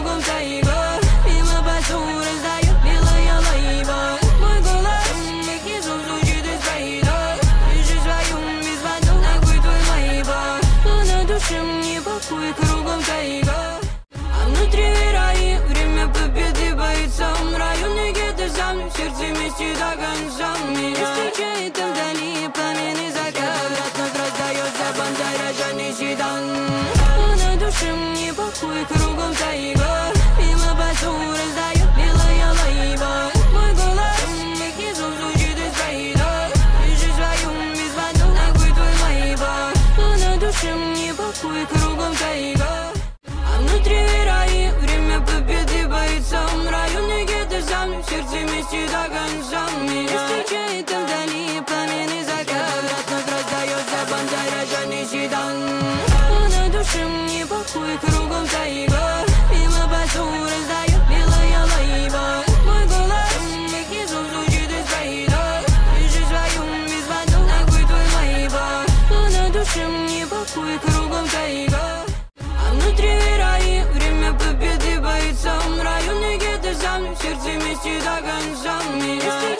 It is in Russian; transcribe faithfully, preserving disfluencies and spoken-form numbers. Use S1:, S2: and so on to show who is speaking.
S1: кругом тайга. Мимо басу раздает белая лайба. Мой голос внизу звучит из проеда. Пиши свою безводную, такой твой майба. Но на душе мне покой, кругом тайга. А внутри раи, время победы бойцам. Районный гетто сам, в сердце вместе до конца. Меня встречает там вдали пламенный закат. Вновь раздается банда, рожаный седан. Но на душе мне покой, кругом тайга. Мимо басу раздает белая лайба. Мой голос внизу звучит из проеда. Пиши свою безводную, такой твой майба. Но на душе мне покой, кругом тайга. А внутри раи, время победы бойцам. Районный гетто сам, в сердце вместе до конца. Меня встречает там вдали пламенный закат. Вновь раздается банда, рожаный седан. Но на душе мне покой, кругом тайга. Мимо басу раздает белая лайба. Мой голос внизу звучит из проеда. Пиши свою безводную, такой твой майба. Но на душе мне покой, кругом тайга. А внутри раи, время победы бойцам. Районный гетто сам, в сердце вместе до конца. Меня